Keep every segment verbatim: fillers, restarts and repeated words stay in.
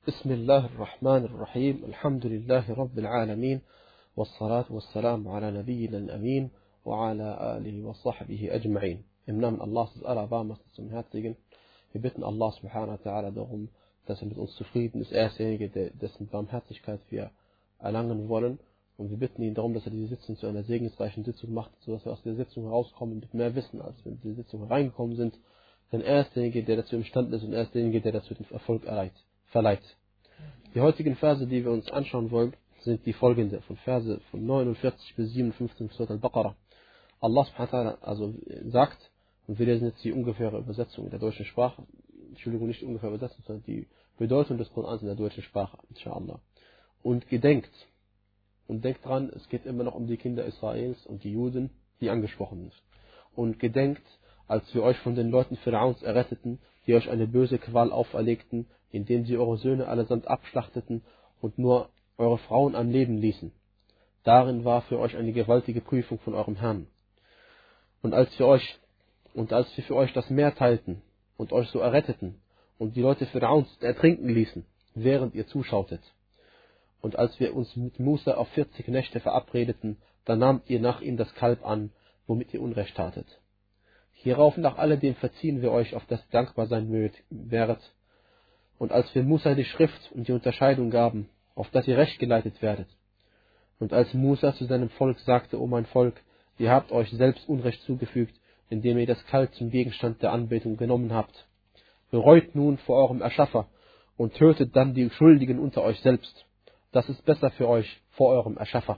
بسم الله الرحمن الرحيم الحمد لله رب العالمين والصلاة والسلام على نبينا الأمين وعلى آله وصحبه أجمعين. Im Namen Allahs des Allerbarmers zum Herzigen. Wir bitten Allah subhanahu wa ta'ala darum, dass er mit uns zufrieden ist. Er ist derjenige, dessen Barmherzigkeit wir erlangen wollen. Und wir bitten ihn darum, dass er diese Sitzung zu einer segensreichen Sitzung macht, sodass wir aus der Sitzung herauskommen mit mehr Wissen, als wir in die Sitzung reingekommen sind. Denn er ist derjenige, der dazu imstande ist, und er ist derjenige, der dazu den Erfolg erleiht, verleiht. Die heutigen Verse, die wir uns anschauen wollen, sind die folgende, von Verse von neunundvierzig bis siebenundfünfzig Surat al-Baqarah. Allah subhanahu wa ta'ala also sagt, und wir lesen jetzt die ungefähre Übersetzung in der deutschen Sprache, Entschuldigung, nicht die ungefähre Übersetzung, sondern die Bedeutung des Korans in der deutschen Sprache, inshallah. Und gedenkt, und denkt dran, es geht immer noch um die Kinder Israels und die Juden, die angesprochen sind. Und gedenkt, als wir euch von den Leuten Pharaons erretteten, die euch eine böse Qual auferlegten, indem sie eure Söhne allesamt abschlachteten und nur eure Frauen am Leben ließen. Darin war für euch eine gewaltige Prüfung von eurem Herrn. Und als wir euch, und als wir für euch das Meer teilten und euch so erretteten und die Leute Pharaons ertrinken ließen, während ihr zuschautet. Und als wir uns mit Musa auf vierzig Nächte verabredeten, dann nahmt ihr nach ihm das Kalb an, womit ihr Unrecht tatet. Hierauf nach alledem verziehen wir euch, auf das ihr dankbar sein wäret. Und als wir Musa die Schrift und die Unterscheidung gaben, auf das ihr recht geleitet werdet. Und als Musa zu seinem Volk sagte, O mein Volk, ihr habt euch selbst Unrecht zugefügt, indem ihr das Kalb zum Gegenstand der Anbetung genommen habt. Bereut nun vor eurem Erschaffer und tötet dann die Schuldigen unter euch selbst. Das ist besser für euch vor eurem Erschaffer.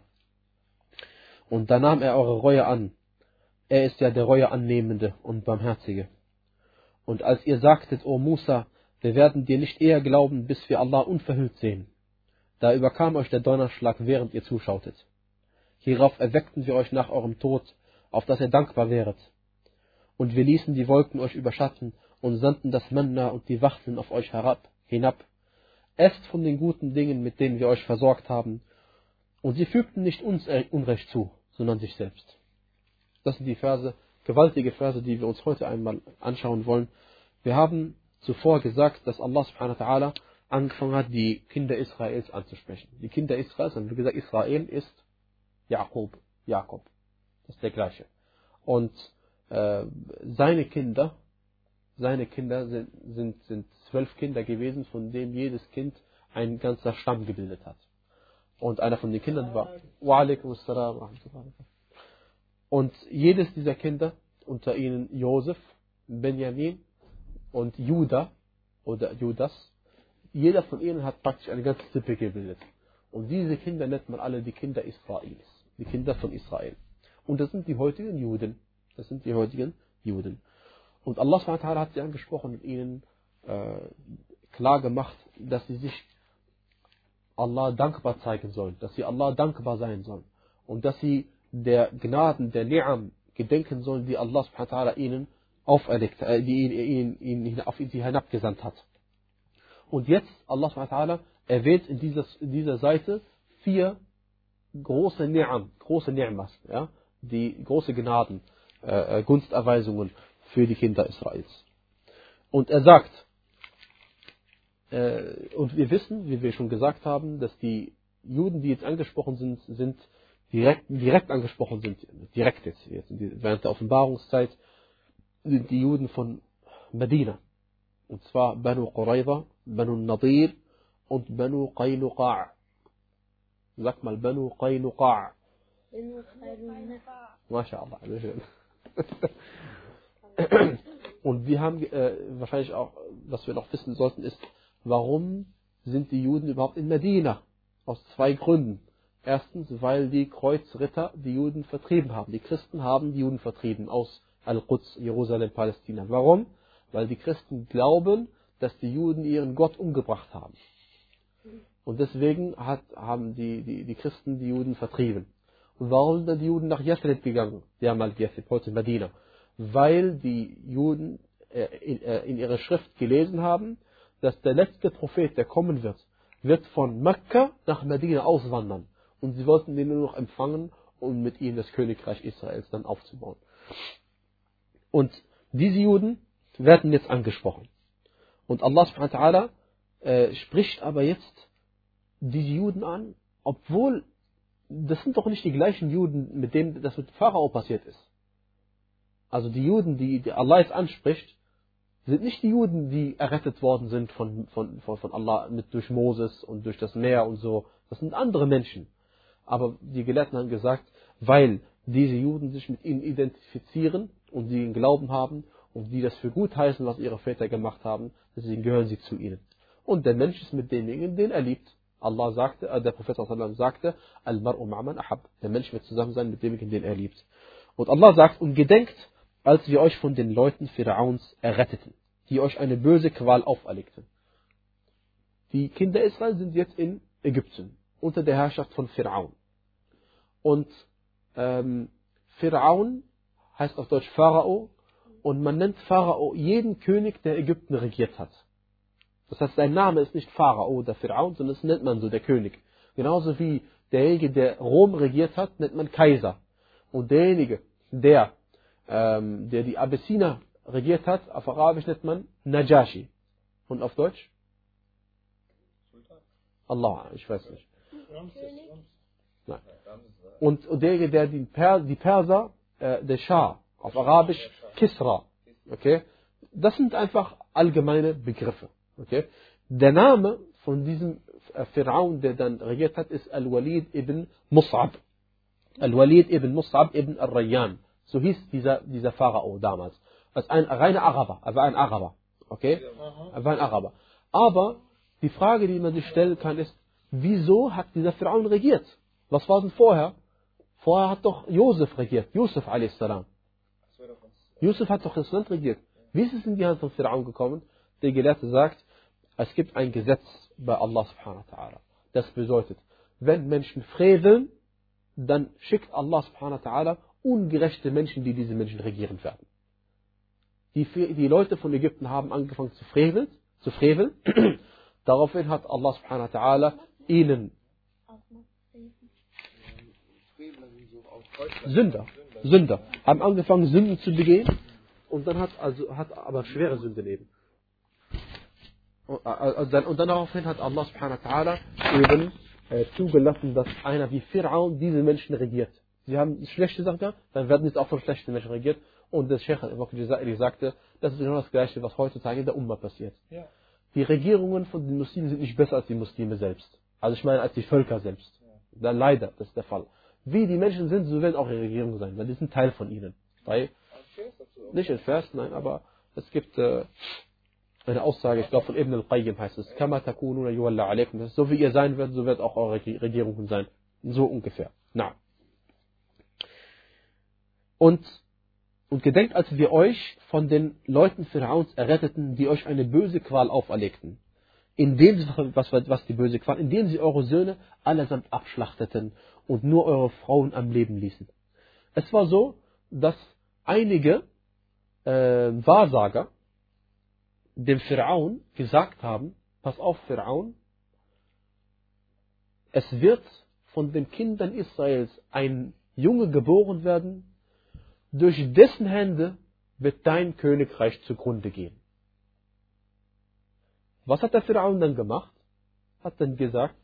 Und da nahm er eure Reue an. Er ist ja der Reue annehmende und Barmherzige. Und als ihr sagtet, O Musa, wir werden dir nicht eher glauben, bis wir Allah unverhüllt sehen. Da überkam euch der Donnerschlag, während ihr zuschautet. Hierauf erweckten wir euch nach eurem Tod, auf das ihr dankbar wäret. Und wir ließen die Wolken euch überschatten und sandten das Manna und die Wachteln auf euch herab, hinab. Esst von den guten Dingen, mit denen wir euch versorgt haben. Und sie fügten nicht uns Unrecht zu, sondern sich selbst. Das sind die Verse, gewaltige Verse, die wir uns heute einmal anschauen wollen. Wir haben zuvor gesagt, dass Allah subhanahu wa ta'ala angefangen hat, die Kinder Israels anzusprechen. Die Kinder Israels, und wie gesagt, Israel ist Jakob, Jakob. Das ist der gleiche. Und äh, seine Kinder, seine Kinder sind, sind, sind zwölf Kinder gewesen, von denen jedes Kind ein ganzer Stamm gebildet hat. Und einer von den Kindern war Wa alaikum assalam wa rahmatullahi. Und jedes dieser Kinder, unter ihnen Josef, Benjamin und Judah oder Judas, jeder von ihnen hat praktisch eine ganze Sippe gebildet. Und diese Kinder nennt man alle die Kinder Israels, die Kinder von Israel. Und das sind die heutigen Juden. Das sind die heutigen Juden. Und Allah subhanahu wa ta'ala hat sie angesprochen und ihnen äh, klar gemacht, dass sie sich Allah dankbar zeigen sollen, dass sie Allah dankbar sein sollen und dass sie der Gnaden, der Ni'am gedenken sollen, die Allah subhanahu wa ta'ala ihnen auferlegt, äh, die ihn, ihn, ihn auf sie hinabgesandt hat. Und jetzt, Allah subhanahu wa ta'ala erwähnt in dieser, in dieser Seite vier große Ni'am, große Ni'mas, ja, die große Gnaden, äh, Gunsterweisungen für die Kinder Israels. Und er sagt, äh, und wir wissen, wie wir schon gesagt haben, dass die Juden, die jetzt angesprochen sind, sind direkt, direkt angesprochen sind, direkt jetzt, jetzt während der Offenbarungszeit, sind die Juden von Medina. Und zwar Banu Qurayza, Banu Nadir und Banu Qaynuqa'. Sag mal Banu Qaynuqa'. MashaAllah. Und wir haben äh, wahrscheinlich auch, was wir noch wissen sollten, ist, warum sind die Juden überhaupt in Medina? Aus zwei Gründen. Erstens, weil die Kreuzritter die Juden vertrieben haben. Die Christen haben die Juden vertrieben aus Al-Quds, Jerusalem, Palästina. Warum? Weil die Christen glauben, dass die Juden ihren Gott umgebracht haben. Und deswegen hat, haben die, die, die Christen die Juden vertrieben. Und warum sind die Juden nach Yathrib gegangen? Die haben mal Yathrib, heute Medina. Weil die Juden äh, in, äh, in ihrer Schrift gelesen haben, dass der letzte Prophet, der kommen wird, wird von Mekka nach Medina auswandern. Und sie wollten den nur noch empfangen, um mit ihnen das Königreich Israels dann aufzubauen. Und diese Juden werden jetzt angesprochen. Und Allah subhanahu wa ta'ala äh, spricht aber jetzt die Juden an, obwohl das sind doch nicht die gleichen Juden, mit denen das mit Pharao passiert ist. Also die Juden, die, die Allah jetzt anspricht, sind nicht die Juden, die errettet worden sind von, von, von, von Allah mit, durch Moses und durch das Meer und so. Das sind andere Menschen. Aber die Gelehrten haben gesagt, weil diese Juden sich mit ihnen identifizieren und sie ihnen Glauben haben und die das für gut heißen, was ihre Väter gemacht haben, deswegen gehören sie zu ihnen. Und der Mensch ist mit demjenigen, den er liebt. Allah sagte, äh, der Prophet sagte, Al-Mar'u ma'man ahab. Der Mensch wird zusammen sein mit demjenigen, den er liebt. Und Allah sagt, und gedenkt, als wir euch von den Leuten Pharaons erretteten, die euch eine böse Qual auferlegten. Die Kinder Israel sind jetzt in Ägypten, unter der Herrschaft von Pharaon. Und ähm, Pharaon heißt auf Deutsch Pharao, und man nennt Pharao jeden König, der Ägypten regiert hat. Das heißt, sein Name ist nicht Pharao oder Pharaon, sondern das nennt man so, der König. Genauso wie derjenige, der Rom regiert hat, nennt man Kaiser. Und derjenige, der, ähm, der die Abyssiner regiert hat, auf Arabisch nennt man Najashi. Und auf Deutsch? Allah, ich weiß nicht. Nein. Und, und derjenige, der die, per, die Perser, äh, der Schah, auf Arabisch Kisra. Okay? Das sind einfach allgemeine Begriffe. Okay? Der Name von diesem Pharaon, der dann regiert hat, ist Al-Walid ibn Mus'ab. Al-Walid ibn Mus'ab ibn Al-Rayyan. So hieß dieser, dieser Pharao damals. Als ein reiner Araber. Er war ein Araber. Okay? Er war ein Araber. Aber die Frage, die man sich stellen kann, ist, wieso hat dieser Pharaon regiert? Was war denn vorher? Vorher hat doch Josef regiert. Yusuf a s. Yusuf hat doch das Land regiert. Wie ist es in die Hand von Pharaon gekommen? Der Gelehrte sagt, es gibt ein Gesetz bei Allah subhanahu wa ta'ala. Das bedeutet, wenn Menschen freveln, dann schickt Allah subhanahu wa ta'ala ungerechte Menschen, die diese Menschen regieren werden. Die, die Leute von Ägypten haben angefangen zu freveln, zu freveln. Daraufhin hat Allah subhanahu wa ta'ala ihnen Sünder, Sünder, haben angefangen Sünden zu begehen und dann hat also hat aber schwere Sünden eben. Und, und, dann, und dann daraufhin hat Allah subhanahu wa ta'ala eben äh, zugelassen, dass einer wie Pharaon diese Menschen regiert. Sie haben schlechte Sachen gehabt, dann werden jetzt auch von schlechten Menschen regiert. Und der Sheikh al-Jazairi sagte, das ist genau das Gleiche, was heutzutage in der Umma passiert. Ja. Die Regierungen von den Muslimen sind nicht besser als die Muslime selbst. Also ich meine als die Völker selbst. Ja. Leider, das ist der Fall. Wie die Menschen sind, so werden auch ihre Regierungen sein, weil die sind Teil von ihnen. Weil, nicht in Vers, nein, aber es gibt äh, eine Aussage, ich glaube von Ibn al-Qayyim heißt es, Kama takununa yuwalla alaykum. So wie ihr sein werdet, so wird auch eure Regierungen sein. So ungefähr. Na. Und, und gedenkt, als wir euch von den Leuten Pharaons erretteten, die euch eine böse Qual auferlegten. Indem sie, was, was die böse Qual, indem sie eure Söhne allesamt abschlachteten und nur eure Frauen am Leben ließen. Es war so, dass einige äh, Wahrsager dem Pharaon gesagt haben, pass auf Pharaon, es wird von den Kindern Israels ein Junge geboren werden, durch dessen Hände wird dein Königreich zugrunde gehen. Was hat der Pharaon dann gemacht? Hat dann gesagt,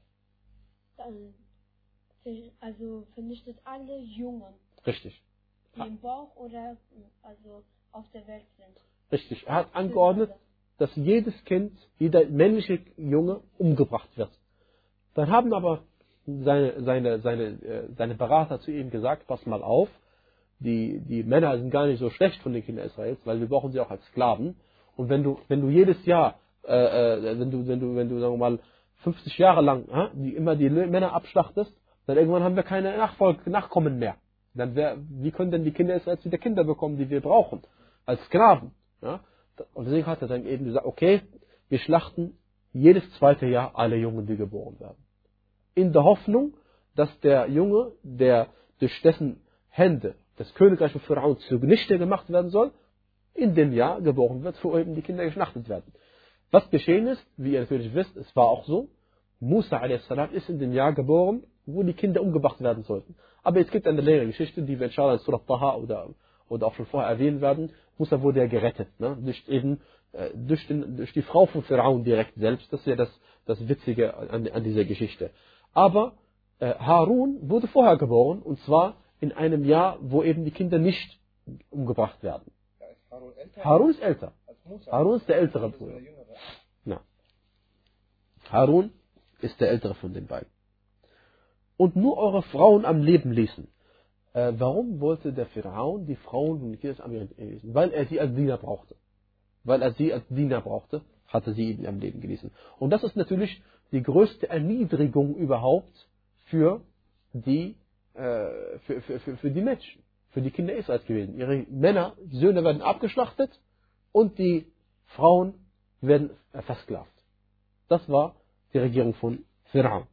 also vernichtet alle Jungen. Richtig. Die im Bauch oder also auf der Welt sind. Richtig. Er hat angeordnet, dass jedes Kind, jeder männliche Junge umgebracht wird. Dann haben aber seine, seine, seine, seine Berater zu ihm gesagt, pass mal auf, die, die Männer sind gar nicht so schlecht von den Kindern Israels, weil wir brauchen sie auch als Sklaven. Und wenn du, wenn du jedes Jahr, äh, äh, wenn du, wenn du, wenn du, sagen wir mal, fünfzig Jahre lang äh, die, immer die Männer abschlachtest, dann irgendwann haben wir keine Nachfolge, Nachkommen mehr. Dann wär, wie können denn die Kinder Israels wieder Kinder bekommen, die wir brauchen, als Sklaven? Ja? Und deswegen hat er dann eben gesagt, okay, wir schlachten jedes zweite Jahr alle Jungen, die geboren werden. In der Hoffnung, dass der Junge, der durch dessen Hände das Königreich von Pharaon zunichte gemacht werden soll, in dem Jahr geboren wird, wo eben die Kinder geschlachtet werden. Was geschehen ist, wie ihr natürlich wisst, es war auch so, Musa a s. ist in dem Jahr geboren, wo die Kinder umgebracht werden sollten. Aber es gibt eine längere Geschichte, die wir inshallah in Surah Taha oder, oder auch schon vorher erwähnt werden, Musa wurde ja gerettet, ne? durch, eben, äh, durch, den, durch die Frau von Pharaon direkt selbst. Das ist ja das, das Witzige an, an dieser Geschichte. Aber äh, Harun wurde vorher geboren, und zwar in einem Jahr, wo eben die Kinder nicht umgebracht werden. Ja, ist Harun älter? Harun ist älter. Als Musa. Harun ist der ältere Das ist Bruder. der Jüngere. Ja. Harun ist der ältere von den beiden. Und nur eure Frauen am Leben ließen. Äh, warum wollte der Pharaon die Frauen und die Kinder am Leben ließen? Weil er sie als Diener brauchte. Weil er sie als Diener brauchte, hatte sie eben am Leben gelassen. Und das ist natürlich die größte Erniedrigung überhaupt für die, äh, für, für, für, für die Menschen, für die Kinder Israels gewesen. Ihre Männer, die Söhne werden abgeschlachtet und die Frauen werden versklavt. Das war die Regierung von Pharaon.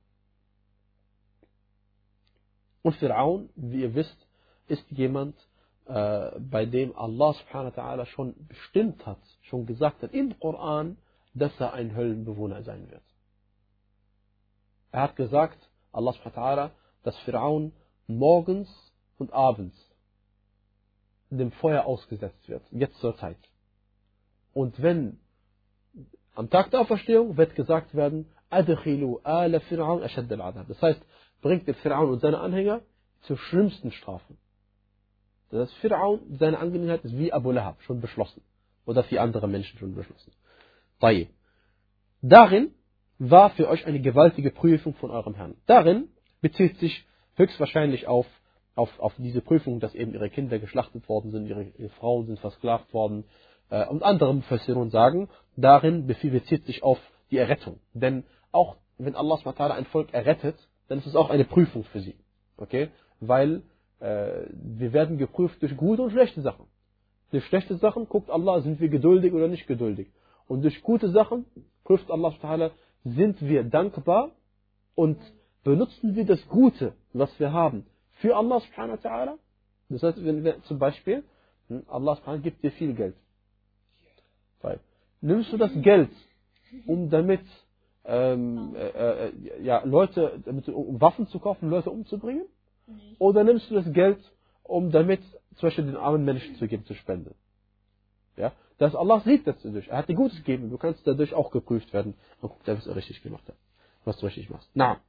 Und Pharaon, wie ihr wisst, ist jemand, äh, bei dem Allah subhanahu wa ta'ala schon bestimmt hat, schon gesagt hat im Koran, dass er ein Höllenbewohner sein wird. Er hat gesagt, Allah subhanahu wa ta'ala, dass Pharaon morgens und abends dem Feuer ausgesetzt wird, jetzt zur Zeit. Und wenn am Tag der Auferstehung wird gesagt werden, Adkhilu ala Fir'aun ashadd al-'adab. Das heißt, bringt den Pharaon und seine Anhänger zur schlimmsten Strafe. Das heißt, Pharaon, seine Angelegenheit ist wie Abu Lahab, schon beschlossen. Oder wie andere Menschen schon beschlossen. Tayyib. Darin war für euch eine gewaltige Prüfung von eurem Herrn. Darin bezieht sich höchstwahrscheinlich auf, auf, auf diese Prüfung, dass eben ihre Kinder geschlachtet worden sind, ihre, ihre Frauen sind versklavt worden. Äh, und andere Mufassiren sagen, darin bezieht sich auf die Errettung. Denn auch wenn Allah subhanahu wa ta'ala ein Volk errettet, dann ist es auch eine Prüfung für sie. Okay? Weil äh, wir werden geprüft durch gute und schlechte Sachen. Durch schlechte Sachen guckt Allah, sind wir geduldig oder nicht geduldig. Und durch gute Sachen prüft Allah subhanahu wa ta'ala, sind wir dankbar und benutzen wir das Gute, was wir haben, für Allah subhanahu wa ta'ala. Das heißt, wenn wir zum Beispiel, Allah subhanahu wa ta'ala gibt dir viel Geld. Nimmst du das Geld, um damit ähm, äh, äh, ja, Leute, damit, um Waffen zu kaufen, Leute umzubringen? Nee. Oder nimmst du das Geld, um damit zum Beispiel den armen Menschen zu geben, zu spenden? Ja? Das Allah sieht das dadurch. Er hat dir Gutes gegeben. Du kannst dadurch auch geprüft werden. Und guck, was er richtig gemacht hat. Was du richtig machst. Na.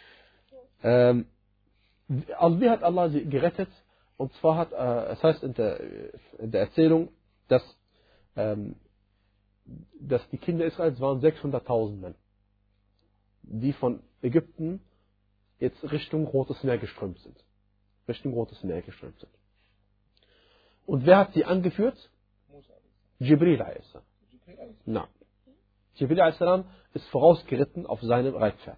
Ähm, also wie hat Allah sie gerettet? Und zwar hat, äh, es heißt in der, in der Erzählung, dass, ähm, dass die Kinder Israels waren sechshunderttausend Mann, die von Ägypten jetzt Richtung Rotes Meer geströmt sind. Richtung Rotes Meer geströmt sind. Und wer hat sie angeführt? Jibril a.s. Na. Jibril a.s. ist vorausgeritten auf seinem Reitpferd.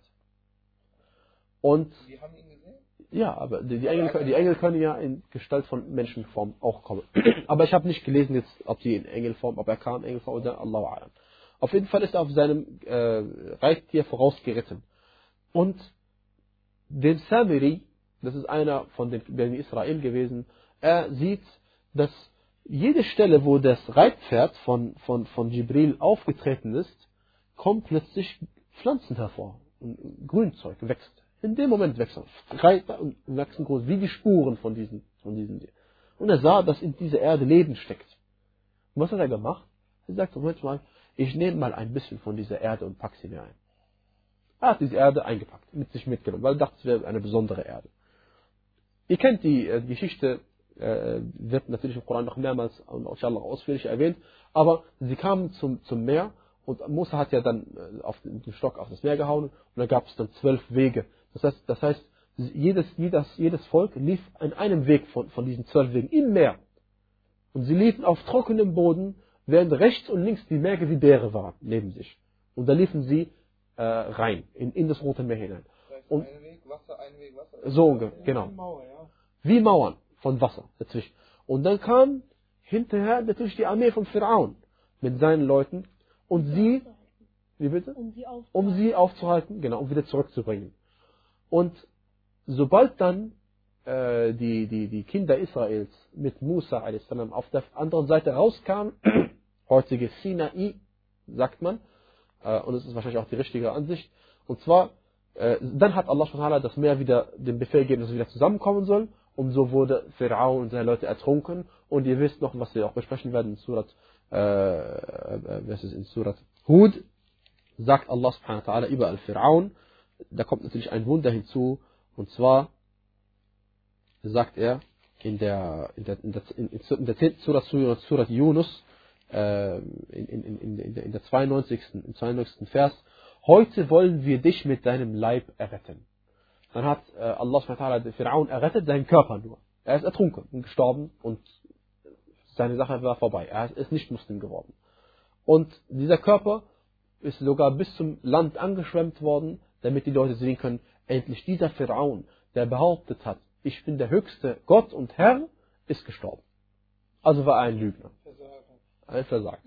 Und Wir haben ihn gesehen? ja, aber die, die, Engel, die Engel können ja in Gestalt von Menschenform auch kommen. Aber ich habe nicht gelesen jetzt, ob die in Engelform, ob er kam in Engelform oder Allahu a'lam. Auf jeden Fall ist er auf seinem äh, Reittier vorausgeritten. Und den Samiri, das ist einer von den Bani Israel gewesen, er sieht, dass jede Stelle, wo das Reitpferd von, von, von Jibril aufgetreten ist, kommen plötzlich Pflanzen hervor. Und Grünzeug wächst. In dem Moment wächst Reiter und wachsen groß, wie die Spuren von diesen, von diesen. Und er sah, dass in dieser Erde Leben steckt. Und was hat er gemacht? Er sagte manchmal, ich nehme mal ein bisschen von dieser Erde und packe sie mir ein. Er hat diese Erde eingepackt, mit sich mitgenommen, weil er dachte, es wäre eine besondere Erde. Ihr kennt die äh, Geschichte, äh, wird natürlich im Koran noch mehrmals und inshallah ausführlich erwähnt, aber sie kamen zum, zum Meer und Mose hat ja dann äh, auf den, den Stock auf das Meer gehauen und da gab es dann zwölf Wege. Das heißt, das heißt jedes, jedes, jedes Volk lief an einem Weg von, von diesen zwölf Wegen im Meer. Und sie liefen auf trockenem Boden, während rechts und links die Berge wie Berge waren, neben sich. Und da liefen sie äh, rein, in, in das Rote Meer hinein. Und ein Weg Wasser, ein Weg Wasser. so ungefähr, genau. Wie Mauern von Wasser dazwischen. Und dann kam hinterher natürlich die Armee von Pharaon mit seinen Leuten und sie, wie bitte? Um sie aufzuhalten. Um sie aufzuhalten, genau, um wieder zurückzubringen. Und sobald dann äh, die, die, die Kinder Israels mit Musa a s. auf der anderen Seite rauskamen, heutige Sinai, sagt man, äh, und es ist wahrscheinlich auch die richtige Ansicht, und zwar, äh, dann hat Allah subhanahu wa ta'ala das Meer wieder den Befehl gegeben, dass es wieder zusammenkommen soll, und so wurde Pharaon und seine Leute ertrunken, Und ihr wisst noch, was wir auch besprechen werden in Surat, äh, äh, was ist in Surat Hud, sagt Allah subhanahu wa ta'ala über Al-Fir'aun. Da kommt natürlich ein Wunder hinzu, und zwar sagt er in der, in der, in der, in der, in der zehnten Surat, Surat Yunus, äh, in, in, in, in, der, in der zweiundneunzigsten im zweiundneunzigsten Vers, heute wollen wir dich mit deinem Leib erretten. Dann hat äh, Allah subhanahu wa ta'ala den Fir'aun errettet, seinen Körper nur. Er ist ertrunken und gestorben und seine Sache war vorbei. Er ist nicht Muslim geworden. Und dieser Körper ist sogar bis zum Land angeschwemmt worden, damit die Leute sehen können, endlich dieser Fir'aun, der behauptet hat, ich bin der höchste Gott und Herr, ist gestorben. Also war er ein Lügner. Ein Versager.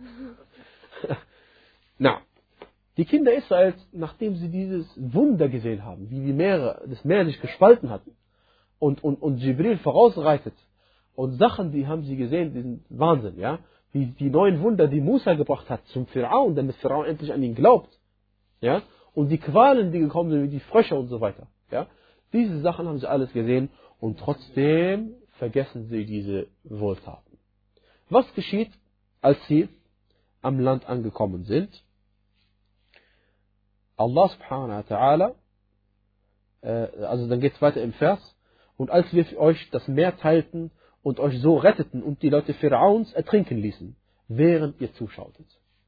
Na, die Kinder Israels, nachdem sie dieses Wunder gesehen haben, wie die Meere, das Meer sich gespalten hat und, und, und Jibril vorausreitet und Sachen, die haben sie gesehen, die sind Wahnsinn, ja. Die, die neuen Wunder, die Musa gebracht hat zum Fir'aun, damit Fir'aun endlich an ihn glaubt, ja. Und die Qualen, die gekommen sind, wie die Frösche und so weiter, ja. Diese Sachen haben sie alles gesehen und trotzdem vergessen sie diese Wohltaten. Was geschieht, als sie am Land angekommen sind? Allah subhanahu wa ta'ala, äh, also dann geht es weiter im Vers, und als wir für euch das Meer teilten und euch so retteten und die Leute Fir'auns ertrinken ließen, während ihr zuschautet.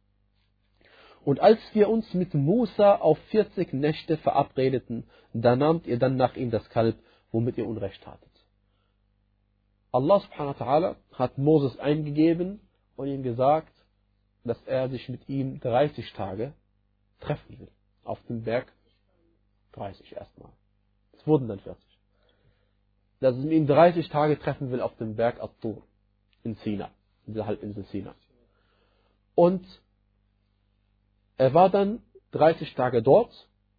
Und als wir uns mit Musa auf vierzig Nächte verabredeten, da nahmt ihr dann nach ihm das Kalb, womit ihr Unrecht tatet. Allah subhanahu wa ta'ala hat Moses eingegeben und ihm gesagt, dass er sich mit ihm dreißig Tage treffen will. Auf dem Berg dreißig erstmal. Es wurden dann vierzig. Dass er mit ihm dreißig Tage treffen will auf dem Berg At-Tur in Sina, in der Halbinsel Sina. Und er war dann dreißig Tage dort,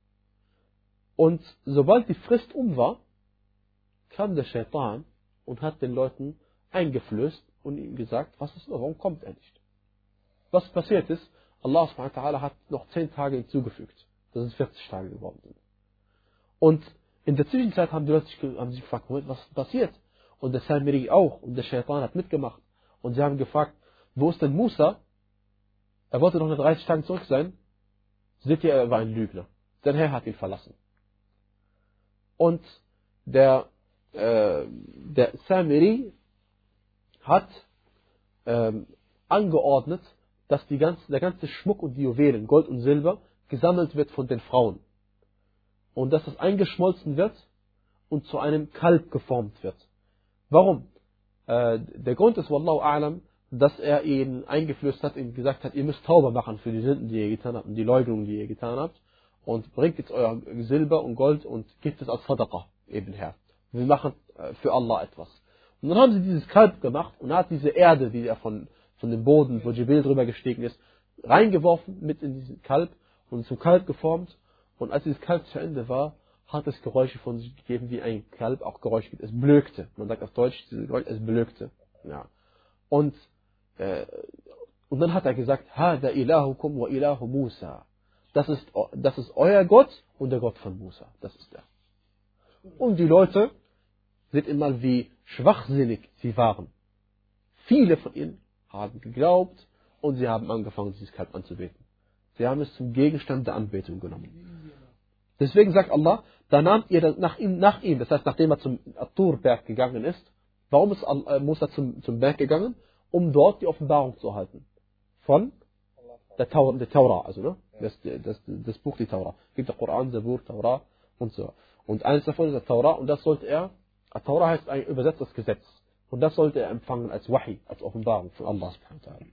und sobald die Frist um war, kam der Shaitan und hat den Leuten eingeflößt und ihnen gesagt, was ist, warum kommt er nicht? Was passiert ist, Allah subhanahu wa ta'ala hat noch zehn Tage hinzugefügt, dass es vierzig Tage geworden sind. Und in der Zwischenzeit haben die Leute sich, haben sich gefragt, was ist passiert? Und der Samiri auch, und der Shaitan hat mitgemacht. Und sie haben gefragt, wo ist denn Musa? Er wollte noch nach dreißig Tagen zurück sein. Seht ihr, er war ein Lügner. Sein Herr hat ihn verlassen. Und der, äh, der Samiri hat ähm, angeordnet, dass die ganze, der ganze Schmuck und die Juwelen, Gold und Silber, gesammelt wird von den Frauen. Und dass es eingeschmolzen wird und zu einem Kalb geformt wird. Warum? Äh, der Grund ist, Wallahu a'lam, dass er ihnen eingeflößt hat, ihnen gesagt hat, ihr müsst Tauber machen für die Sünden, die ihr getan habt und die Leugnungen, die ihr getan habt. Und bringt jetzt euer Silber und Gold und gebt es als Sadaqa eben her. Wir machen äh, für Allah etwas. Und dann haben sie dieses Kalb gemacht und er hat diese Erde, die er von, von dem Boden, wo Jibril drüber gestiegen ist, reingeworfen mit in diesen Kalb und zum Kalb geformt. Und als dieses Kalb zu Ende war, hat es Geräusche von sich gegeben, wie ein Kalb auch Geräusche gibt. Es blökte. Man sagt auf Deutsch, dieses Geräusch, es blökte. Ja. Und, äh, und dann hat er gesagt, Hada ilahukum wa ilahu Musa. Das ist, das ist euer Gott und der Gott von Musa. Das ist er. Und die Leute, seht immer, wie schwachsinnig sie waren. Viele von ihnen haben geglaubt und sie haben angefangen, dieses Kalb anzubeten. Sie haben es zum Gegenstand der Anbetung genommen. Deswegen sagt Allah, da nahmt ihr dann nach ihm, nach ihm, das heißt, nachdem er zum At-Tur-Berg gegangen ist. Warum ist Musa zum, zum Berg gegangen? Um dort die Offenbarung zu erhalten. Von der Taura, der Taura also, ne? Das, das, das Buch, die Taura. Es gibt der Koran, der Buch, Taura und so. Und eines davon ist der Taura, und das sollte er, der Taura heißt ein übersetztes Gesetz. Und das sollte er empfangen als Wahi, als Offenbarung von Allah subhanahu wa ta'ala.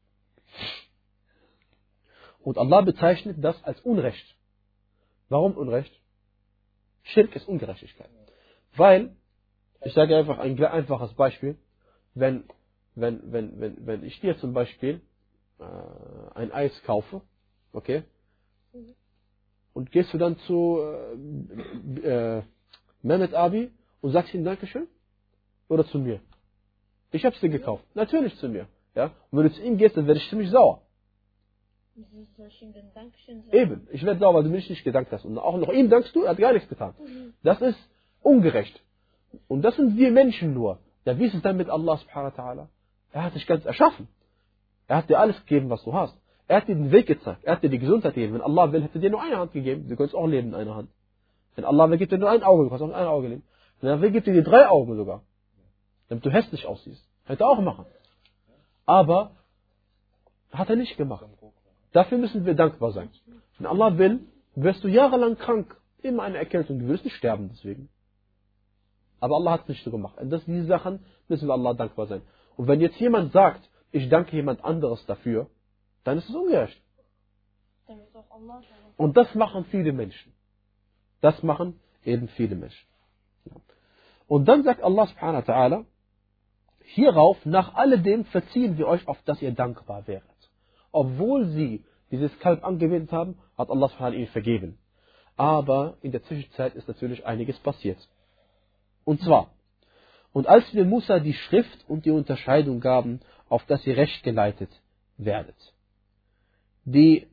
Und Allah bezeichnet das als Unrecht. Warum Unrecht? Schirk ist Ungerechtigkeit. Weil, ich sage einfach ein einfaches Beispiel, wenn, wenn, wenn, wenn, wenn ich dir zum Beispiel äh, ein Eis kaufe, okay, und gehst du dann zu äh, äh, Mehmet Abi und sagst ihm Dankeschön? Oder zu mir? Ich habe es dir gekauft. Natürlich zu mir. Ja? Und wenn du zu ihm gehst, dann werde ich ziemlich sauer. Soll ich ihm denn Dankeschön sagen? Eben, ich werde sauer, weil du mir nicht gedankt hast. Und auch noch ihm dankst du, er hat gar nichts getan. Das ist ungerecht. Und das sind wir Menschen nur. Ja, wie ist es dann mit Allah subhanahu wa ta'ala? Er hat dich ganz erschaffen. Er hat dir alles gegeben, was du hast. Er hat dir den Weg gezeigt. Er hat dir die Gesundheit gegeben. Wenn Allah will, hätte er dir nur eine Hand gegeben. Du könntest auch leben in einer Hand. Wenn Allah will, gibt dir nur ein Auge. Du kannst auch mit einem Auge leben. Wenn er will, gibt er dir drei Augen sogar. Damit du hässlich aussiehst. Hätte er auch machen. Aber hat er nicht gemacht. Dafür müssen wir dankbar sein. Wenn Allah will, wirst du jahrelang krank. Immer eine Erkältung. Du wirst nicht sterben deswegen. Aber Allah hat es nicht so gemacht. Und das, diese Sachen müssen wir Allah dankbar sein. Und wenn jetzt jemand sagt, ich danke jemand anderes dafür, dann ist es ungerecht. Dann ist auch Allah sagen. Und das machen viele Menschen. Das machen eben viele Menschen. Und dann sagt Allah subhanahu wa ta'ala, hierauf, nach alledem verziehen wir euch, auf dass ihr dankbar wäret. Obwohl sie dieses Kalb angewendet haben, hat Allah subhanahu wa ta'ala ihnen vergeben. Aber in der Zwischenzeit ist natürlich einiges passiert. Und zwar, und als wir Musa die Schrift und die Unterscheidung gaben, auf dass ihr recht geleitet werdet. Die,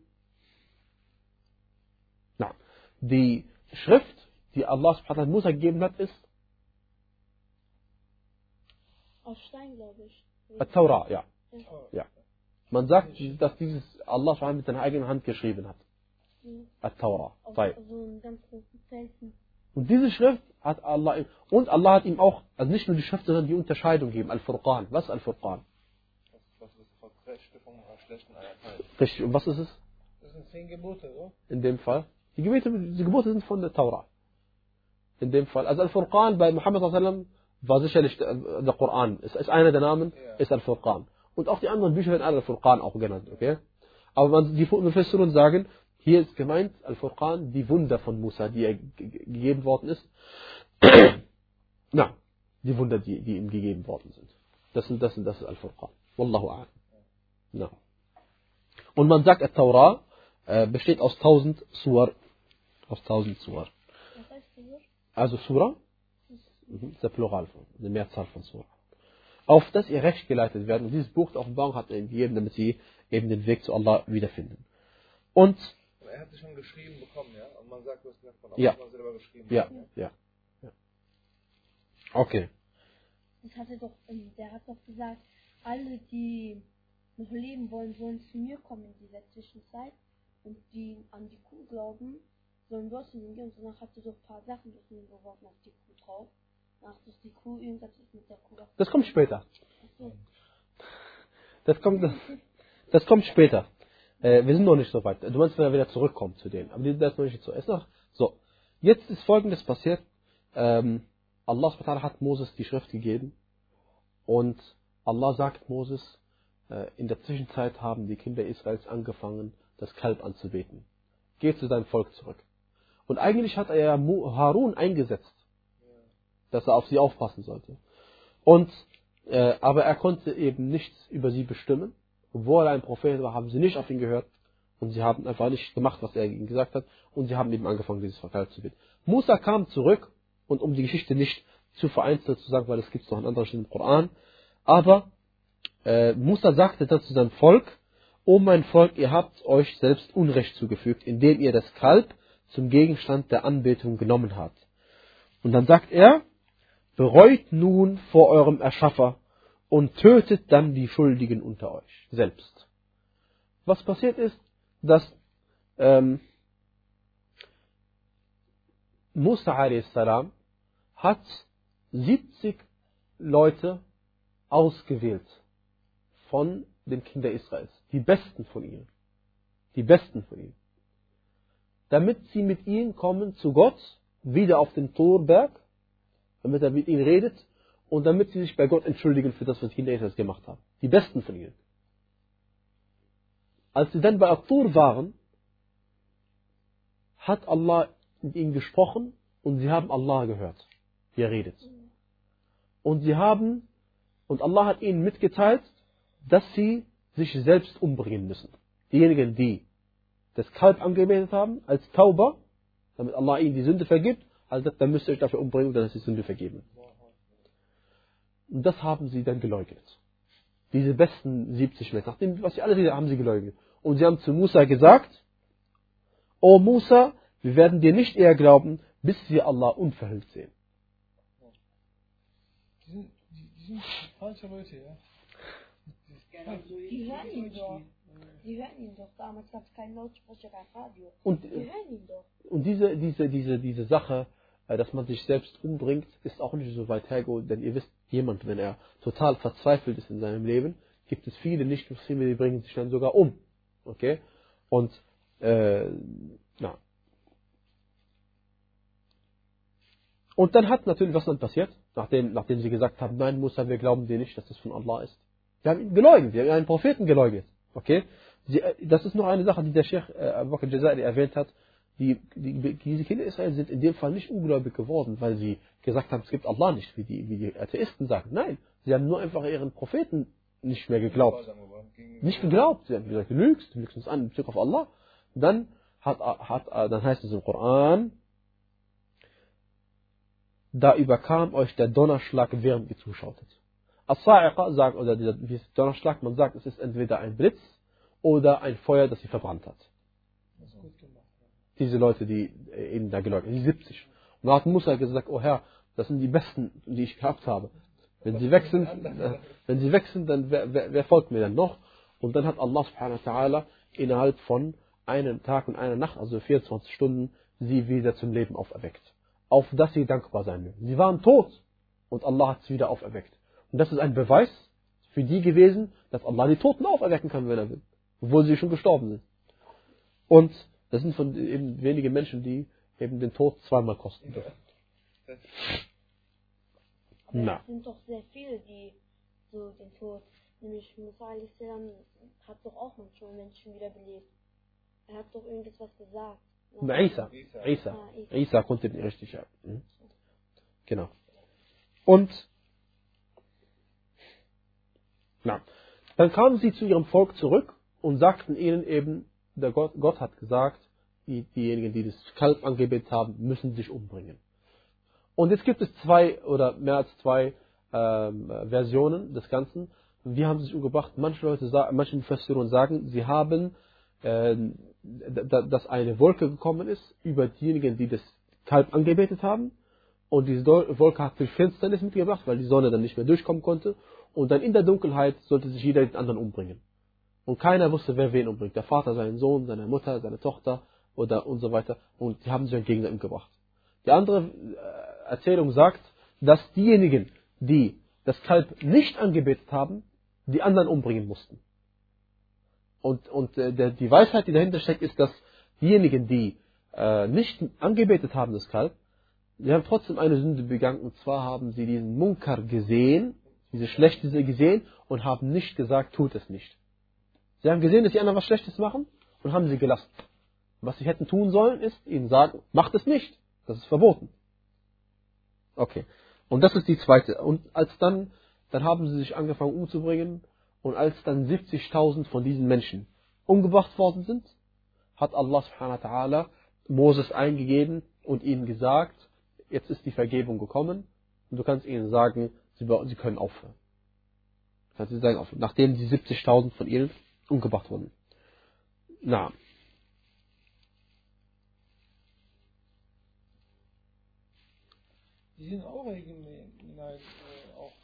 na, die Schrift, die Allah subhanahu wa ta'ala Musa gegeben hat, ist Auf Stein, glaube ich. At-Taura, ja. ja. Man sagt, dass dieses Allah subhanahu wa ta'ala mit seiner eigenen Hand geschrieben hat. Mhm. At-Taura. Auf Weil- so einem ganz großen Felsen. Und diese Schrift hat Allah ihm, und Allah hat ihm auch, also nicht nur die Schrift, sondern die Unterscheidung gegeben. Al-Furqan. Was ist Al-Furqan? Was ist das Rechte von schlechten Ayat? Richtig. Und was ist es Das sind zehn Gebote, so? in dem Fall? Die Gebote, die Gebote sind von der Taura. In dem Fall. Also Al-Furqan bei Muhammad sallallahu alaihi wasallam war sicherlich der, der Koran. Es ist einer der Namen, Ja. ist Al-Furqan. Und auch die anderen Bücher werden alle Al-Furqan auch genannt, okay? Aber man, die Mufassiren sagen, hier ist gemeint, Al-Furqan, die Wunder von Musa, die er ge- gegeben worden ist. Na, die Wunder, die, die ihm gegeben worden sind. Das sind, das sind, das ist Al-Furqan. Wallahu a'lam. Na. Und man sagt, Al-Taura äh, besteht aus tausend Suar. Aus tausend Suar. Was heißt hier? Also Surah, mhm, ist der Plural von, eine Mehrzahl von Surah. Auf das ihr recht geleitet werden. Und dieses Buch der Offenbarung hat er ihnen gegeben, damit sie eben den Weg zu Allah wiederfinden. Und, Und er hat sie schon geschrieben bekommen, ja? Und man sagt, du hast gesagt, von Ja. Allah selber geschrieben. ja, ja, ja. Okay. Das hat er doch, ähm, der hat doch gesagt, alle, die noch leben wollen, sollen zu mir kommen in dieser Zwischenzeit. Und die an die Kuh glauben, sollen dorthin hingehen. Und danach hat er doch ein paar Sachen durch ihn geworfen auf die Kuh drauf. Danach ist die Kuh, irgendwas ist mit der Kuh. Das kommt später. Achso. Das kommt, das kommt später. Äh, wir sind noch nicht so weit. Du meinst, wenn er wieder zurückkommt zu denen. Aber die sind jetzt noch nicht so. Ist noch, so. Jetzt ist Folgendes passiert. Ähm, Allah subhanahu wa ta'ala hat Moses die Schrift gegeben. Und Allah sagt Moses, äh, in der Zwischenzeit haben die Kinder Israels angefangen, das Kalb anzubeten. Geh zu deinem Volk zurück. Und eigentlich hat er ja Mu- Harun eingesetzt, dass er auf sie aufpassen sollte. Und, äh, aber er konnte eben nichts über sie bestimmen. Obwohl er ein Prophet war, haben sie nicht auf ihn gehört. Und sie haben einfach nicht gemacht, was er ihnen gesagt hat. Und sie haben eben angefangen, dieses Kalb zu beten. Musa kam zurück, und um die Geschichte nicht zu vereinzelt zu sagen, weil es gibt noch an anderer Stelle im Koran. Aber äh, Musa sagte dann zu seinem Volk, O mein Volk, ihr habt euch selbst Unrecht zugefügt, indem ihr das Kalb zum Gegenstand der Anbetung genommen habt. Und dann sagt er, bereut nun vor eurem Erschaffer und tötet dann die Schuldigen unter euch selbst. Was passiert ist, dass ähm, Musa a s. hat siebzig Leute ausgewählt von den Kindern Israels. Die Besten von ihnen. Die Besten von ihnen. Damit sie mit ihnen kommen zu Gott, wieder auf den Torberg, damit er mit ihnen redet und damit sie sich bei Gott entschuldigen für das, was die Kinder Israels gemacht haben. Die Besten von ihnen. Als sie dann bei At-Tur waren, hat Allah mit ihnen gesprochen und sie haben Allah gehört, wie er redet. Und sie haben, und Allah hat ihnen mitgeteilt, dass sie sich selbst umbringen müssen. Diejenigen, die das Kalb angebetet haben, als Tauber, damit Allah ihnen die Sünde vergibt, also dann müsst ihr euch dafür umbringen, dass sie die Sünde vergeben. Und das haben sie dann geleugnet. Diese besten siebzig Menschen, nachdem, was sie alle reden, haben sie geleugnet. Und sie haben zu Musa gesagt, O Musa, wir werden dir nicht eher glauben, bis wir Allah unverhüllt sehen. Die sind, die, die sind falsche Leute, ja? Die hören ihn doch. Die hören ihn doch. Damals gab es keinen Lautsprecher, kein Radio. Und, Die hören ihn doch. und diese, diese, diese, diese Sache, äh, dass man sich selbst umbringt, ist auch nicht so weit hergeholt, denn ihr wisst, jemand, wenn er total verzweifelt ist in seinem Leben, gibt es viele Nicht-Muslime, die bringen sich dann sogar um. Okay? Und, äh, ja. Und dann hat natürlich, was dann passiert, nachdem, nachdem sie gesagt haben, nein, Musa, wir glauben dir nicht, dass das von Allah ist. Wir haben ihn geleugnet, wir haben einen Propheten geleugnet. Okay? Sie, das ist noch eine Sache, die der Sheikh äh, Abu Bakr al-Jazairi erwähnt hat. Die, die, diese Kinder Israel sind in dem Fall nicht ungläubig geworden, weil sie gesagt haben, es gibt Allah nicht, wie die, wie die Atheisten sagen. Nein, sie haben nur einfach ihren Propheten nicht mehr geglaubt. Nicht geglaubt. Sie haben gesagt, du lügst, du lügst uns an in Bezug auf Allah. Dann, hat, hat, dann heißt es im Koran, da überkam euch der Donnerschlag, während ihr zuschautet. As-Sa'iqa sagt, oder dieser Donnerschlag, man sagt, es ist entweder ein Blitz oder ein Feuer, das sie verbrannt hat. Diese Leute, die eben da geleugnet haben, die siebzig. Und da hat Musa gesagt, oh Herr, das sind die Besten, die ich gehabt habe. Wenn sie weg sind, äh, wenn sie weg sind, dann wer, wer, wer folgt mir dann noch? Und dann hat Allah subhanahu wa ta'ala innerhalb von einem Tag und einer Nacht, also vierundzwanzig Stunden, sie wieder zum Leben auferweckt. Auf das sie dankbar sein mögen. Sie waren tot und Allah hat sie wieder auferweckt. Und das ist ein Beweis für die gewesen, dass Allah die Toten auferwecken kann, wenn er will. Obwohl sie schon gestorben sind. Und das sind von eben wenige Menschen, die eben den Tod zweimal kosten dürfen. Aber Na. es sind doch sehr viele, die so den Tod, nämlich Musa alaihi salam hat doch auch manchmal Menschen wiederbelebt. Er hat doch irgendetwas gesagt. Isa. Isa. Ah, Isa. Isa konnte nicht richtig, ja. Mhm. Genau. Und na, dann kamen sie zu ihrem Volk zurück und sagten ihnen eben, der Gott, Gott hat gesagt, die, diejenigen, die das Kalb angebetet haben, müssen sich umbringen. Und jetzt gibt es zwei oder mehr als zwei ähm, Versionen des Ganzen. Wie haben sie sich umgebracht? Manche Leute, manche Mufassirun sagen, sie haben, äh, dass eine Wolke gekommen ist über diejenigen, die das Kalb angebetet haben. Und diese Wolke hat viel Finsternis mitgebracht, weil die Sonne dann nicht mehr durchkommen konnte. Und dann in der Dunkelheit sollte sich jeder den anderen umbringen. Und keiner wusste, wer wen umbringt. Der Vater seinen Sohn, seine Mutter, seine Tochter oder und so weiter. Und die haben sich einen Gegner umgebracht. Die andere Erzählung sagt, dass diejenigen, die das Kalb nicht angebetet haben, die anderen umbringen mussten. Und, und äh, der, die Weisheit, die dahinter steckt, ist, dass diejenigen, die äh, nicht angebetet haben, das Kalb, die haben trotzdem eine Sünde begangen. Und zwar haben sie diesen Munkar gesehen, diese Schlechte gesehen und haben nicht gesagt, tut es nicht. Sie haben gesehen, dass die anderen was Schlechtes machen und haben sie gelassen. Was sie hätten tun sollen, ist ihnen sagen, macht es nicht. Das ist verboten. Okay. Und das ist die zweite. Und als dann, dann haben sie sich angefangen umzubringen. Und als dann siebzigtausend von diesen Menschen umgebracht worden sind, hat Allah subhanahu wa ta'ala Moses eingegeben und ihnen gesagt, jetzt ist die Vergebung gekommen. Und du kannst ihnen sagen, sie, sie können aufhören. Du kannst ihnen sagen, aufhören. Nachdem die siebzigtausend von ihnen umgebracht wurden. Na. Die sind auch irgendwie nein, äh, auch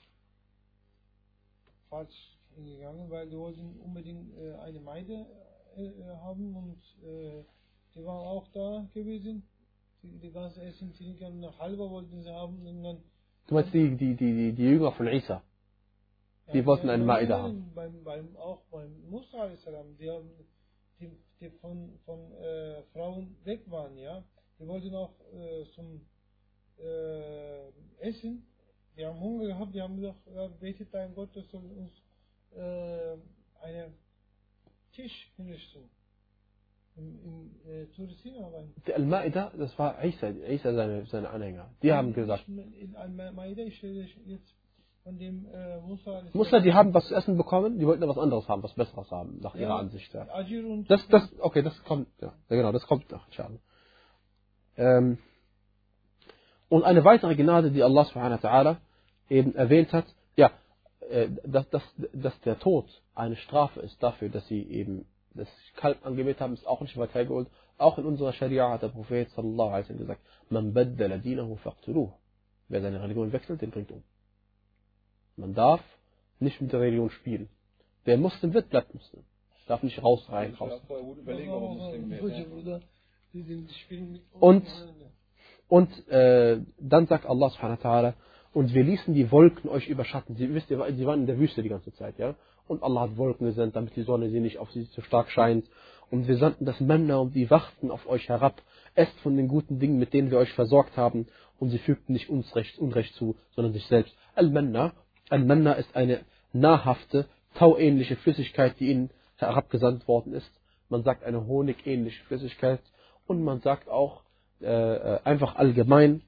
falsch hingegangen, weil die wollten unbedingt äh, eine Meide äh, haben und äh, die waren auch da gewesen. Die, die ganze Essen, die eine halbe wollten sie haben und dann. Du meinst die, die, die, die, die Jünger von Isa? Die ja, wollten eine Maide haben. Beim, beim, auch beim Musa alaihi salam, die, haben, die, die von, von äh, Frauen weg waren, ja. Die wollten auch äh, zum äh, Essen. Die haben Hunger gehabt, die haben gesagt, ja, betet dein Gott, das soll uns äh, einen Tisch hinrichten. Im, im äh, Touristina rein. Die Al-Maida, das war Isa, Isa seine, seine Anhänger. Die ja, haben gesagt. In Al-Maida, ich stelle jetzt von dem äh, Musa. Musa, die haben was zu essen bekommen, die wollten was anderes haben, was Besseres haben, nach ja, ihrer Ansicht. Ja. Ajir und das, das, okay, das kommt, ja, genau, das kommt noch, schade. Ähm, und eine weitere Gnade, die Allah subhanahu wa ta'ala eben erwähnt hat, ja, äh, dass, dass, dass der Tod eine Strafe ist dafür, dass sie eben das Kalb angebetet haben, ist auch nicht weit hergeholt. Auch in unserer Scharia hat der Prophet sallallahu alaihi wasallam gesagt, man baddala dinahu faqtuluh. Wer seine Religion wechselt, den bringt um. Man darf nicht mit der Religion spielen. Wer Muslim wird, bleibt Muslim. Darf nicht raus, rein, Ich raus. darf vorher gut überlegen, ob er Muslim wird. Hoca burada dediğim spielen mit Und, und äh, dann sagt Allah subhanahu wa ta'ala, und wir ließen die Wolken euch überschatten. Sie wisst ihr, sie waren in der Wüste die ganze Zeit, ja? Und Allah hat Wolken gesendet, damit die Sonne sie nicht auf sie zu stark scheint. Und wir sandten das Manna und die wachten auf euch herab. Esst von den guten Dingen, mit denen wir euch versorgt haben. Und sie fügten nicht uns Recht, Unrecht zu, sondern sich selbst. Al-Manna, Al-Manna ist eine nahrhafte, tauähnliche Flüssigkeit, die ihnen herabgesandt worden ist. Man sagt eine honigähnliche Flüssigkeit. Und man sagt auch äh, einfach allgemein,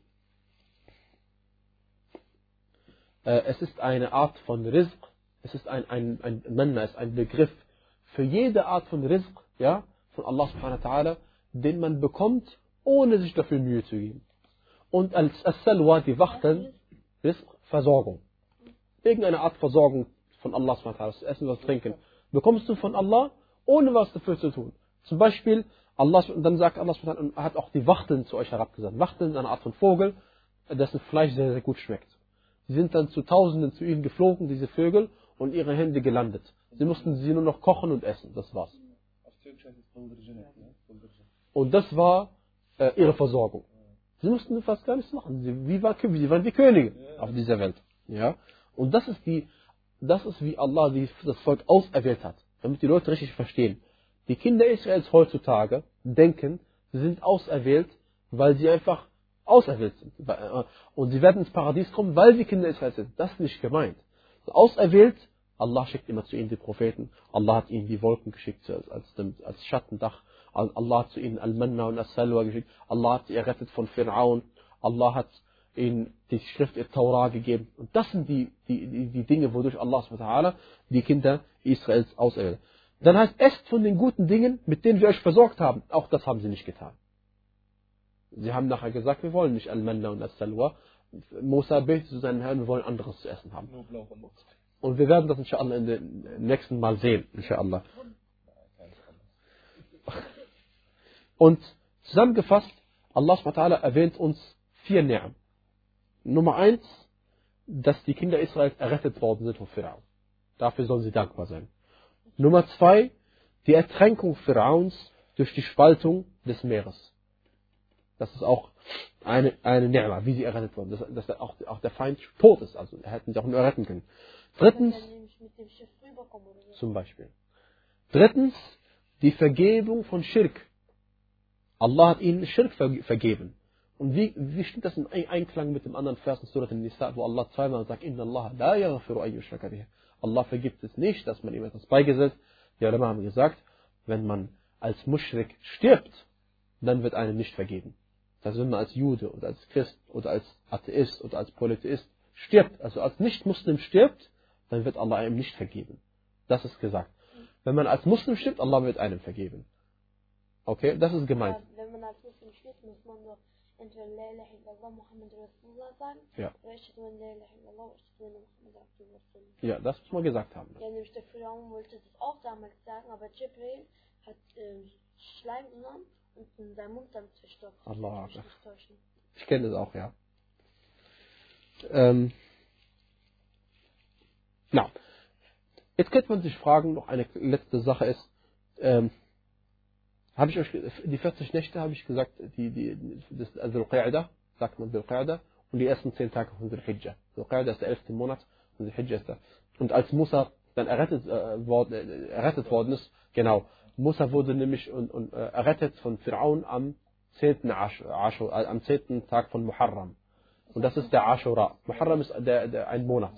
äh, es ist eine Art von Rizq. Es ist ein, ein, ein Manna, ist ein Begriff für jede Art von Rizq, ja, von Allah subhanahu wa ta'ala, den man bekommt, ohne sich dafür Mühe zu geben. Und als As-Salwa, die Wachteln, Rizq, Versorgung. Irgendeine Art Versorgung von Allah subhanahu wa ta'ala, das Essen, was Trinken, bekommst du von Allah, ohne was dafür zu tun. Zum Beispiel, Allah, dann sagt Allah subhanahu wa ta'ala, er hat auch die Wachteln zu euch herabgesandt. Wachteln ist eine Art von Vogel, dessen Fleisch sehr, sehr gut schmeckt. Sie sind dann zu Tausenden zu ihnen geflogen, diese Vögel, und ihre Hände gelandet. Sie mussten sie nur noch kochen und essen, das war's. Und das war äh, ihre Versorgung. Sie mussten fast gar nichts machen. Sie, wie war, sie waren die Könige auf dieser Welt. Ja? Und das ist, die, das ist, wie Allah die, das Volk auserwählt hat, damit die Leute richtig verstehen. Die Kinder Israels heutzutage denken, sie sind auserwählt, weil sie einfach auserwählt sind. Und sie werden ins Paradies kommen, weil sie Kinder Israels sind. Das ist nicht gemeint. Auserwählt, Allah schickt immer zu ihnen die Propheten. Allah hat ihnen die Wolken geschickt als, als, als Schattendach. Allah hat zu ihnen Al-Manna und As-Salwa geschickt. Allah hat sie errettet von Fir'aun. Allah hat ihnen die Schrift der Taura gegeben. Und das sind die, die, die, die Dinge, wodurch Allah subhanahu wa ta'ala die Kinder Israels auserwählt. Dann heißt, esst von den guten Dingen, mit denen wir euch versorgt haben. Auch das haben sie nicht getan. Sie haben nachher gesagt, wir wollen nicht Al-Manna und As-Salwa. Musa betet zu seinen Herrn, wir wollen anderes zu essen haben. Und wir werden das inshallah in den nächsten Mal sehen, inshallah. Und zusammengefasst, Allah subhanahu wa ta'ala erwähnt uns vier Ni'am. Nummer eins, dass die Kinder Israels errettet worden sind von Fir'aun. Dafür sollen sie dankbar sein. Nummer zwei, die Ertränkung Fir'auns durch die Spaltung des Meeres. Das ist auch eine, eine Ni'ma, wie sie errettet wurden. Dass, dass auch, auch der Feind tot ist. Also er hätten sie auch nur retten können. Drittens, zum Beispiel. Drittens, die Vergebung von Schirk. Allah hat ihnen Schirk vergeben. Und wie, wie steht das im Einklang mit dem anderen Vers in Surah An-Nisa, wo Allah zweimal sagt, Inna Allah la yaghfiru an yushraka bihi. Allah vergibt es nicht, dass man ihm etwas beigesetzt. Die Ulama haben gesagt, wenn man als Muschrik stirbt, dann wird einem nicht vergeben. Das heißt, wenn man als Jude oder als Christ oder als Atheist oder als Polytheist stirbt, also als Nicht-Muslim stirbt, dann wird Allah einem nicht vergeben. Das ist gesagt. Wenn man als Muslim stirbt, Allah wird einem vergeben. Okay, das ist gemeint. Ja, wenn man als Muslim stirbt, muss man doch entweder La ilaha illallah Muhammad Rasulullah sagen, ja. oder ich La ilaha illallah oder ich Muhammad Rasulullah. Ja, das muss man gesagt haben. Ja, nämlich der Pharaon wollte das auch damals sagen, aber Jibril hat äh, Schleim genommen und in seinem Mund dann zerstört. Allah. Ich kenne das auch, ja. Ähm, na, jetzt könnte man sich fragen, noch eine letzte Sache ist, ähm, habe ich euch, die vierzig Nächte habe ich gesagt, die, die, das Dhul-Qa'dah, sagt man Dhul-Qa'dah, und die ersten zehn Tage von Dhul-Hijjah. Dhul-Qa'dah ist der elfte Monat, und Dhul-Hijjah ist der. Und als Musa dann errettet, äh, worden, äh, errettet worden ist, genau, Musa wurde nämlich und, und, äh, errettet von Fir'aun am zehnten Ash, Ash, äh, am zehnten Tag von Muharram. Und das ist der Ashura. Muharram ist der, der, ein Monat.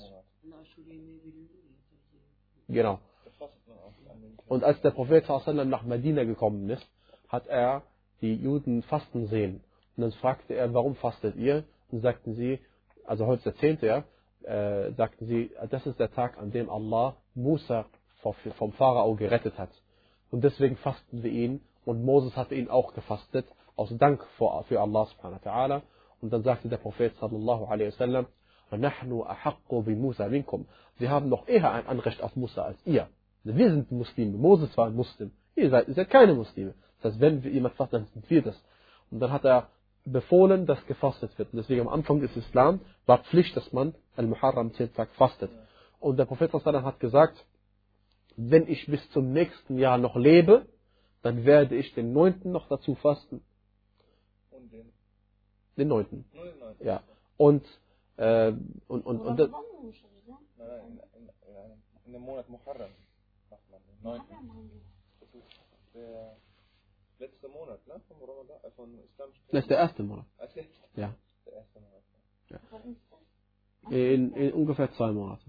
Genau. Und als der Prophet nach Medina gekommen ist, hat er die Juden fasten sehen. Und dann fragte er, warum fastet ihr? Und sagten sie, also heute ist der zehnte, ja, äh, sagten sie, das ist der Tag, an dem Allah Musa vom Pharao gerettet hat. Und deswegen fasten wir ihn. Und Moses hatte ihn auch gefastet, aus Dank für, für Allah subhanahu wa ta'ala. Und dann sagte der Prophet sallallahu alaihi wasallam, وَنَحْنُ أَحَقُّ بِمُوسَى مِنْكُمْ. Wir haben noch eher ein Anrecht auf Musa als ihr. Wir sind Muslime. Moses war ein Muslim. Ihr seid, ihr seid keine Muslime. Das heißt, wenn wir jemand fastet, dann sind wir das. Und dann hat er befohlen, dass gefastet wird. Und deswegen am Anfang des Islam war Pflicht, dass man Al-Muharram zehn Tag fastet. Und der Prophet sallallahu alaihi wasallam hat gesagt, wenn ich bis zum nächsten Jahr noch lebe, dann werde ich den neunten noch dazu fasten. Und den? Den neunten. Nur den neunten. Ja. Und, äh, und, und, Aber und, was das, wollen wir schon wieder? Nein, nein, in, in, in, in dem Monat Muharram macht man den neunten. Ja, machen wir. Das ist der letzte Monat, ne? Vom Ramadan, äh, von islamischen. das ist der erste Monat. Als der, Ja. der erste Monat. Wann ist das? In, in ungefähr zwei Monaten.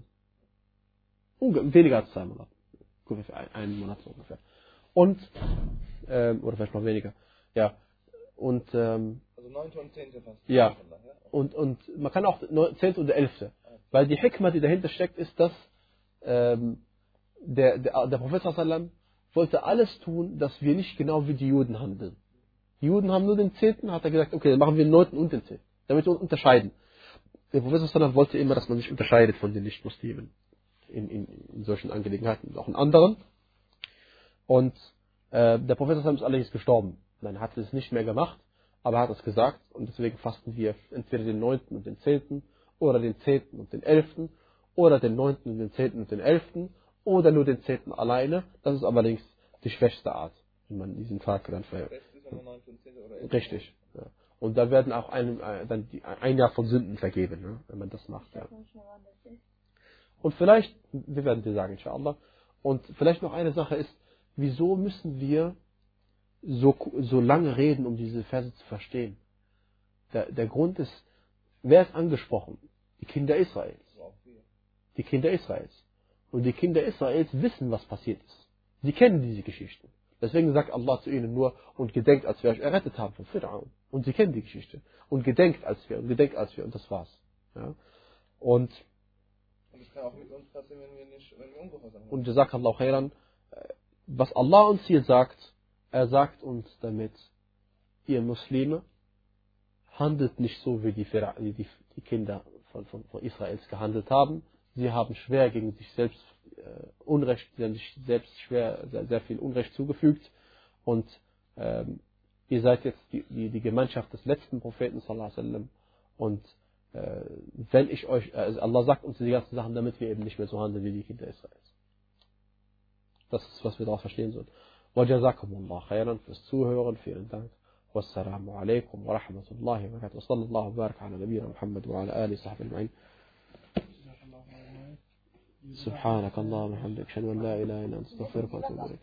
Unge weniger als zwei Monate. Ungefähr ein, einen Monat so ungefähr. Und, ähm, oder vielleicht noch weniger. Ja. Und, ähm, Also neunte und zehnte fast. Ja. Ja. Und, und man kann auch zehnte oder elfte. Weil die Hikmah, die dahinter steckt, ist, dass ähm, der, der, der Prophet sallam wollte alles tun, dass wir nicht genau wie die Juden handeln. Die Juden haben nur den zehnten, hat er gesagt, okay, dann machen wir den neunten und den zehnten. Damit wir uns unterscheiden. Der Prophet sallam wollte immer, dass man sich unterscheidet von den Nicht-Muslimen. In, in, in solchen Angelegenheiten und auch in anderen. Und äh, der Prophet sallam ist allerdings gestorben. Nein, er hat es nicht mehr gemacht. Aber er hat es gesagt und deswegen fasten wir entweder den neunten und den zehnten oder den zehnten und den elften oder den neunten und den zehnten und den elften oder nur den zehnten alleine. Das ist allerdings die schwächste Art, wie man diesen Tag dann verhält. Richtig. Ja. Und da werden auch ein, dann die, ein Jahr von Sünden vergeben, ne, wenn man das macht. Ja. Und vielleicht, wir werden dir sagen, inshallah, und vielleicht noch eine Sache ist, wieso müssen wir So, so lange reden, um diese Verse zu verstehen. Der, der Grund ist, wer ist angesprochen? Die Kinder Israels. Die Kinder Israels. Und die Kinder Israels wissen, was passiert ist. Sie kennen diese Geschichten. Deswegen sagt Allah zu ihnen nur, und gedenkt, als wir euch errettet haben von Fir'aun. Und sie kennen die Geschichte. Und gedenkt, als wir, und gedenkt, als wir, und das war's. Ja? Und, Und das kann auch mit uns passieren, wenn wir nicht, wenn wir ungehorsam sind. und Jazakallahu khairan, was Allah uns hier sagt, er sagt uns damit, ihr Muslime, handelt nicht so, wie die, wie die, die Kinder von, von, von Israels gehandelt haben. Sie haben schwer gegen sich selbst äh, Unrecht, sie haben sich selbst schwer, sehr, sehr viel Unrecht zugefügt. Und ähm, ihr seid jetzt die, die, die Gemeinschaft des letzten Propheten, sallallahu alaihi wasallam. Und äh, wenn ich euch, also Allah sagt uns die ganzen Sachen, damit wir eben nicht mehr so handeln wie die Kinder Israels. Das ist, was wir daraus verstehen sollen. وجزاكم الله خيرا fürs Zuhören. Vielen Dank. والسلام عليكم ورحمة الله وبركاته. وصلى الله وبارك على نبينا محمد وعلى آله وصحبه أجمعين. سبحانك اللهم وبحمدك أشهد أن لا إله إلا أنت أستغفرك وأتوب إليك.